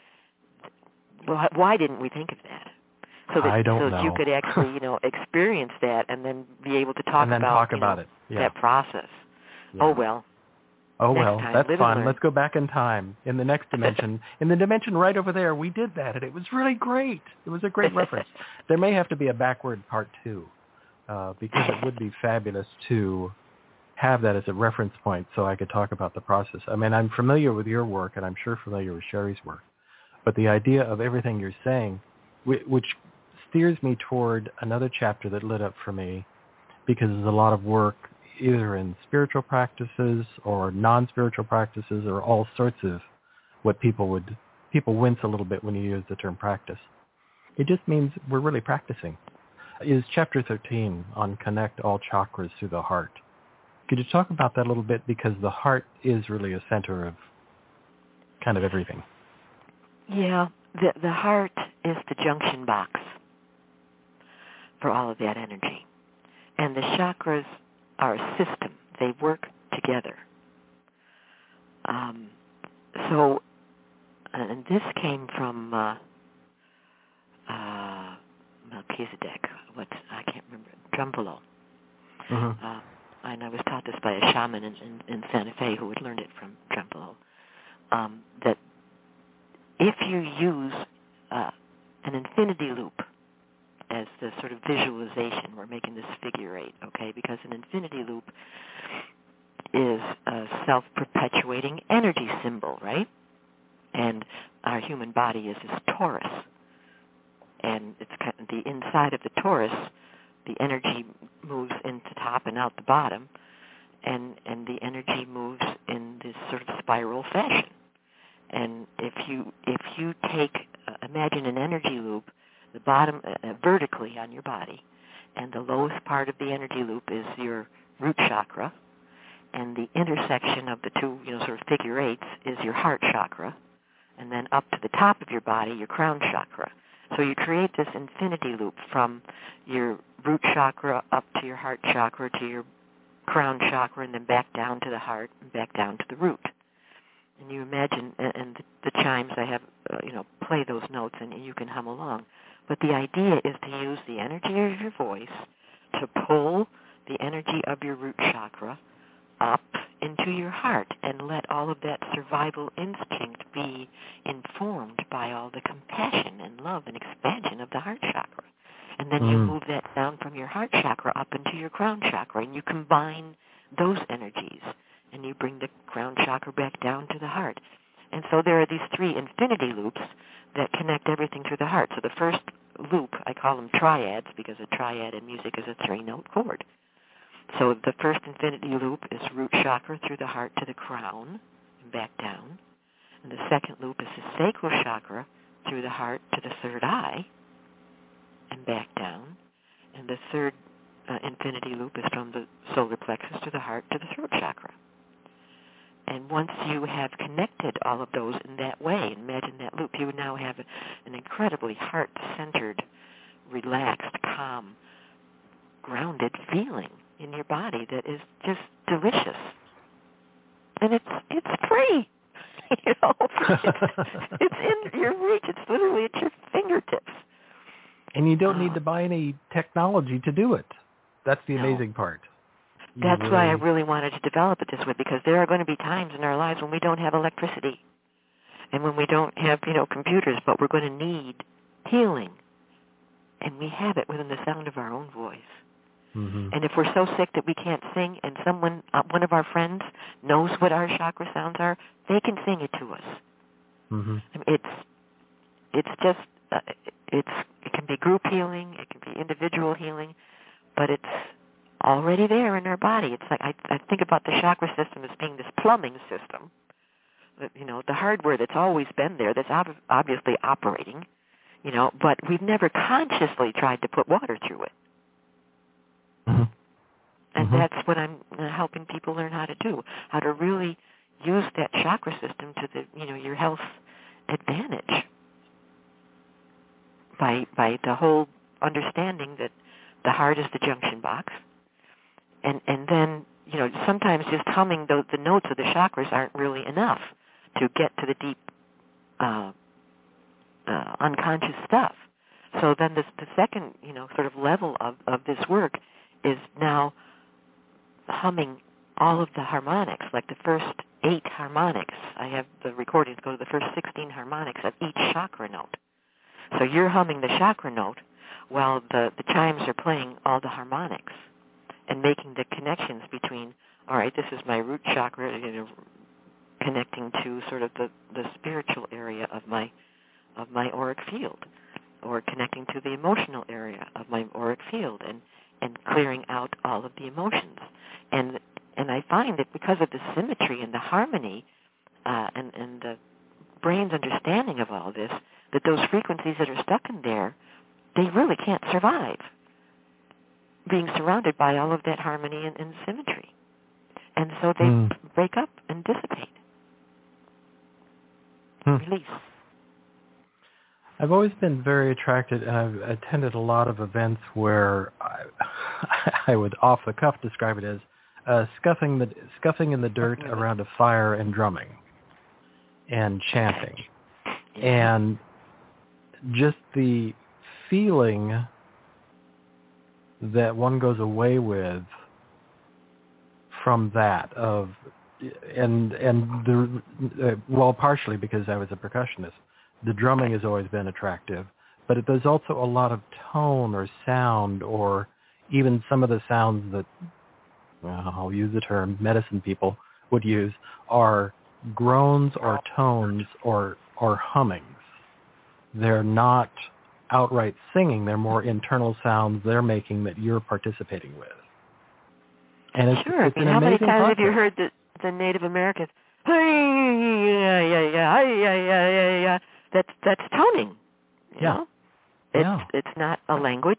Why didn't we think of that? So that you could actually, experience that and then be able to talk about it. that process. Yeah. Oh, well, that's fun. Let's go back in time. In the next dimension, in the dimension right over there, we did that, and it was really great. It was a great reference. There may have to be a backward part 2, because it would be fabulous to have that as a reference point so I could talk about the process. I mean, I'm familiar with your work, and I'm sure familiar with Sherry's work, but the idea of everything you're saying, which steers me toward another chapter that lit up for me, because there's a lot of work either in spiritual practices or non-spiritual practices or all sorts of what people wince a little bit when you use the term practice. It just means we're really practicing. Is chapter 13 on connect all chakras through the heart. Could you talk about that a little bit? Because the heart is really a center of kind of everything. Yeah. the heart is the junction box for all of that energy. And the chakras are a system. They work together. And this came from Melchizedek. I can't remember. Drumpolo. Mm-hmm. And I was taught this by a shaman in Santa Fe who had learned it from Drumpolo. That if you use an infinity loop as the sort of visualization, we're making this figure 8, okay? Because an infinity loop is a self-perpetuating energy symbol, right? And our human body is this torus. And it's kind of the inside of the torus, the energy moves into the top and out the bottom, and the energy moves in this sort of spiral fashion. And if you take, imagine an energy loop, the bottom vertically on your body, and the lowest part of the energy loop is your root chakra, and the intersection of the two, sort of figure 8s is your heart chakra, and then up to the top of your body, your crown chakra. So you create this infinity loop from your root chakra up to your heart chakra to your crown chakra, and then back down to the heart and back down to the root. And you imagine, and the chimes I have, play those notes, and you can hum along. But the idea is to use the energy of your voice to pull the energy of your root chakra up into your heart and let all of that survival instinct be informed by all the compassion and love and expansion of the heart chakra. And then you move that down from your heart chakra up into your crown chakra, and you combine those energies, and you bring the crown chakra back down to the heart. And so there are these 3 infinity loops that connect everything through the heart. So the first loop, I call them triads, because a triad in music is a 3-note chord. So the first infinity loop is root chakra through the heart to the crown and back down. And the second loop is the sacral chakra through the heart to the third eye and back down. And the third infinity loop is from the solar plexus to the heart to the throat chakra. And once you have connected all of those in that way, imagine that loop, you now have an incredibly heart-centered, relaxed, calm, grounded feeling in your body that is just delicious. And it's free. It's in your reach. It's literally at your fingertips. And you don't need to buy any technology to do it. That's the amazing part. That's why I really wanted to develop it this way, because there are going to be times in our lives when we don't have electricity and when we don't have, computers, but we're going to need healing. And we have it within the sound of our own voice. Mm-hmm. And if we're so sick that we can't sing, and someone, one of our friends, knows what our chakra sounds are, they can sing it to us. Mm-hmm. It's just, it can be group healing, it can be individual healing, but it's already there in our body. It's like I think about the chakra system as being this plumbing system, the hardware that's always been there, that's obviously operating, but we've never consciously tried to put water through it. Mm-hmm. And that's what I'm helping people learn how to do, how to really use that chakra system to your health advantage by the whole understanding that the heart is the junction box. And then, sometimes just humming the notes of the chakras aren't really enough to get to the deep unconscious stuff. So then the second, sort of level of this work is now humming all of the harmonics, like the first 8 harmonics. I have the recordings go to the first 16 harmonics of each chakra note. So you're humming the chakra note while the chimes are playing all the harmonics and making the connections between, all right, this is my root chakra, connecting to sort of the spiritual area of my auric field, or connecting to the emotional area of my auric field, and clearing out all of the emotions. And I find that because of the symmetry and the harmony and the brain's understanding of all this, that those frequencies that are stuck in there, they really can't survive being surrounded by all of that harmony and symmetry. And so they break up and dissipate. Release. I've always been very attracted, and I've attended a lot of events where I would off the cuff describe it as scuffing in the dirt around a fire and drumming and chanting. And just the feeling that one goes away with from that partially because I was a percussionist, the drumming has always been attractive, but there's also a lot of tone or sound, or even some of the sounds that, I'll use the term medicine people would use, are groans or tones or hummings. They're not outright singing. They're more internal sounds they're making that you're participating with. And it's, sure. it's an how many amazing times process. have you heard the Native Americans, that's toning. You know? It's not a language.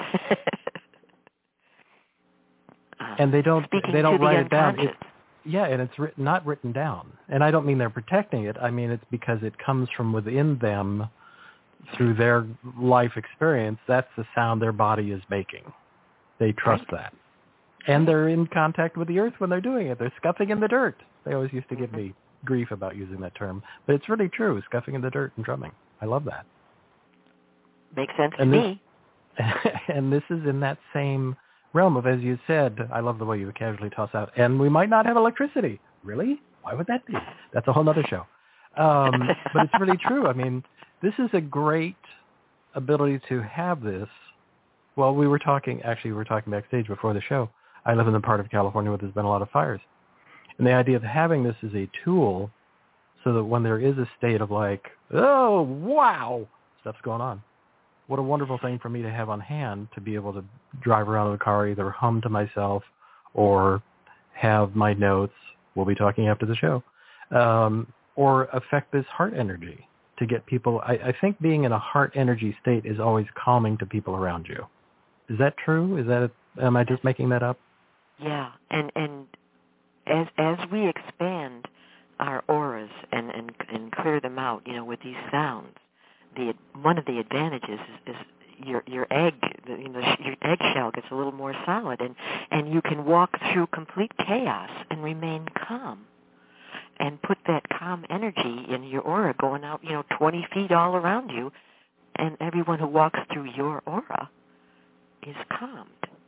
And they don't write it down. And it's not written down. And I don't mean they're protecting it. I mean it's because it comes from within them through their life experience. That's the sound their body is making. They trust that. And they're in contact with the earth when they're doing it. They're scuffing in the dirt. They always used to give me grief about using that term. But it's really true, scuffing in the dirt and drumming. I love that. Makes sense to me. And this is in that same realm of, as you said, I love the way you casually toss out, and we might not have electricity. Really? Why would that be? That's a whole other show. But it's really true. I mean, this is a great ability to have this. Well, we were talking backstage before the show. I live in the part of California where there's been a lot of fires. And the idea of having this as a tool so that when there is a state of like, oh, wow, stuff's going on. What a wonderful thing for me to have on hand to be able to drive around in the car, either hum to myself or have my notes, we'll be talking after the show, or affect this heart energy to get people. I think being in a heart energy state is always calming to people around you. Is that true? Am I just making that up? Yeah, and as we expand our auras and clear them out, with these sounds, one of the advantages is your egg, your eggshell gets a little more solid, and you can walk through complete chaos and remain calm, and put that calm energy in your aura going out, 20 feet all around you, and everyone who walks through your aura is calmed.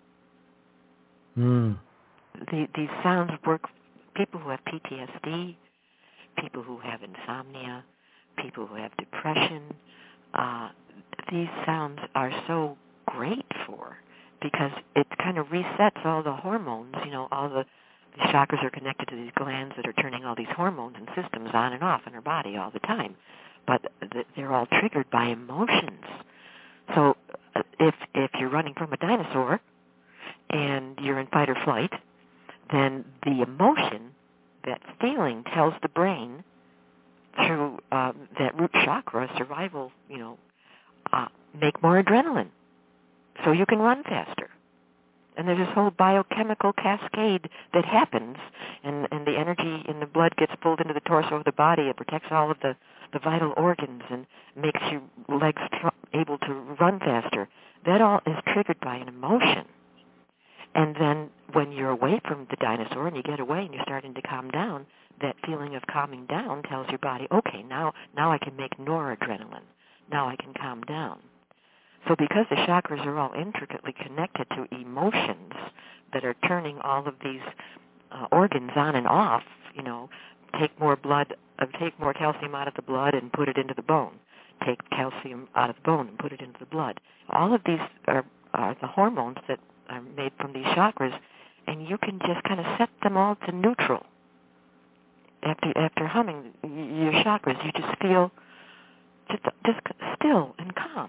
These sounds work. People who have PTSD, people who have insomnia, people who have depression, these sounds are so great for, because it kind of resets all the hormones. All the chakras are connected to these glands that are turning all these hormones and systems on and off in our body all the time. But they're all triggered by emotions. So if you're running from a dinosaur and you're in fight or flight, then the emotion, that feeling, tells the brain through that root chakra survival, make more adrenaline so you can run faster. And there's this whole biochemical cascade that happens, and the energy in the blood gets pulled into the torso of the body. It protects all of the vital organs and makes your legs able to run faster. That all is triggered by an emotion. And then when you're away from the dinosaur and you get away and you're starting to calm down, that feeling of calming down tells your body, okay, now I can make noradrenaline. Now I can calm down. So because the chakras are all intricately connected to emotions that are turning all of these organs on and off, take more calcium out of the blood and put it into the bone. Take calcium out of the bone and put it into the blood. All of these are the hormones that are made from these chakras, and you can just kind of set them all to neutral. After humming your chakras, you just feel just still and calm.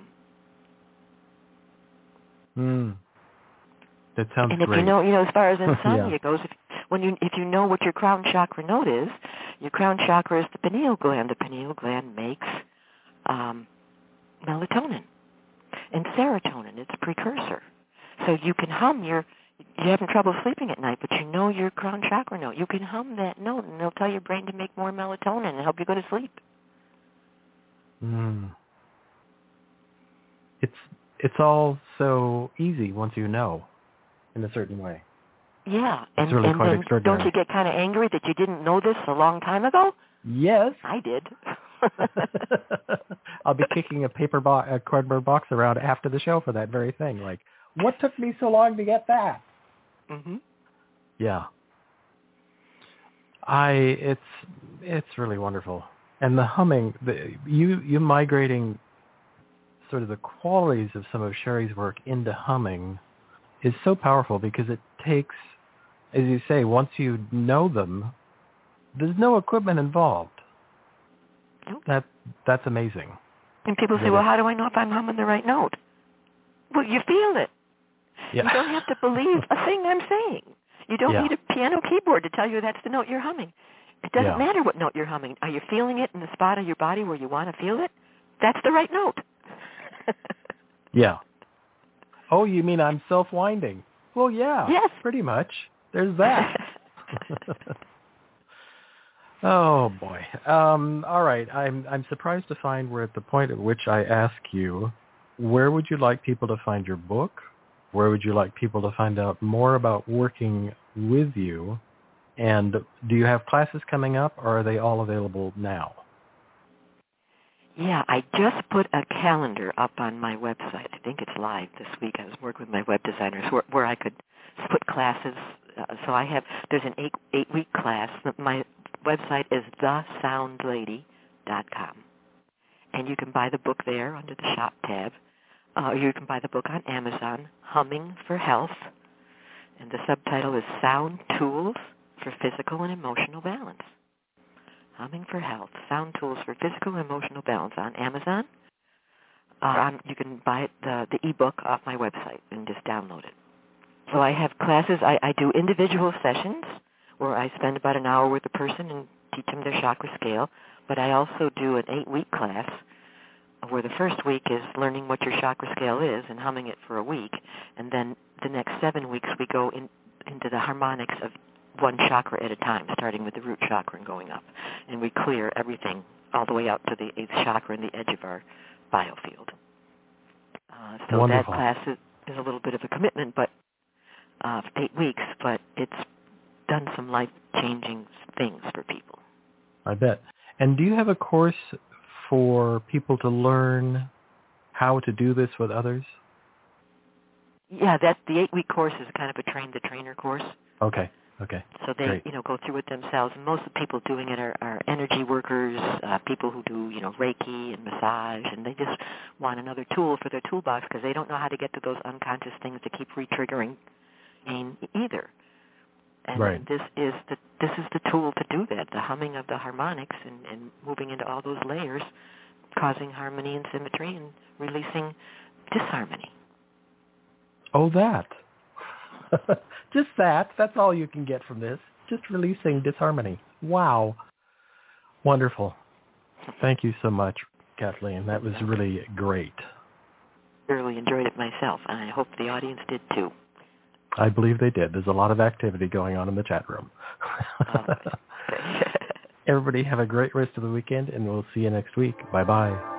That sounds great. And if great. you know, as far as insomnia goes, if you know what your crown chakra note is, your crown chakra is the pineal gland. The pineal gland makes melatonin and serotonin. It's a precursor. So you can hum you're having trouble sleeping at night, but you know your crown chakra note. You can hum that note, and it'll tell your brain to make more melatonin and help you go to sleep. it's all so easy once you know in a certain way. Yeah. It's really quite then extraordinary. Don't you get kind of angry that you didn't know this a long time ago? Yes. I did. I'll be kicking a cardboard box around after the show for that very thing. Like, what took me so long to get that? Mm-hmm. Yeah. It's really wonderful. And the humming, you migrating sort of the qualities of some of Sherry's work into humming is so powerful because it takes, as you say, once you know them, there's no equipment involved. Nope. That's amazing. And people say, well, how do I know if I'm humming the right note? Well, you feel it. Yeah. You don't have to believe a thing I'm saying. You don't need a piano keyboard to tell you that's the note you're humming. It doesn't matter what note you're humming. Are you feeling it in the spot of your body where you want to feel it? That's the right note. Yeah. Oh, you mean I'm self-winding? Well, yeah. Yes. Pretty much. There's that. Oh, boy. All right. I'm surprised to find we're at the point at which I ask you, where would you like people to find your book? Where would you like people to find out more about working with you? And do you have classes coming up, or are they all available now? Yeah, I just put a calendar up on my website. I think it's live this week. I was working with my web designers where I could put classes. So there's an 8-week class. My website is thesoundlady.com. And you can buy the book there under the shop tab. You can buy the book on Amazon, Humming for Health. And the subtitle is Sound Tools for Physical and Emotional Balance. Humming for Health, Sound Tools for Physical and Emotional Balance on Amazon. You can buy it, the ebook off my website and just download it. So I have classes. I do individual sessions where I spend about an hour with a person and teach them their chakra scale. But I also do an 8-week class where the first week is learning what your chakra scale is and humming it for a week. And then the next 7 weeks we go into the harmonics of one chakra at a time, starting with the root chakra and going up. And we clear everything all the way out to the 8th chakra and the edge of our biofield. So Wonderful. that class is a little bit of a commitment, but for 8 weeks, but it's done some life-changing things for people. I bet. And do you have a course for people to learn how to do this with others? Yeah, the 8-week course is kind of a train-the-trainer course. Okay. So they, go through it themselves. And most of the people doing it are energy workers, people who do, Reiki and massage, and they just want another tool for their toolbox because they don't know how to get to those unconscious things to keep re-triggering pain either. And this is the tool to do that, the humming of the harmonics and moving into all those layers, causing harmony and symmetry and releasing disharmony. Oh, that. Just that. That's all you can get from this. Just releasing disharmony. Wow. Wonderful. Thank you so much, Kathleen. That was really great. I really enjoyed it myself, and I hope the audience did too. I believe they did. There's a lot of activity going on in the chat room. Everybody have a great rest of the weekend, and we'll see you next week. Bye-bye.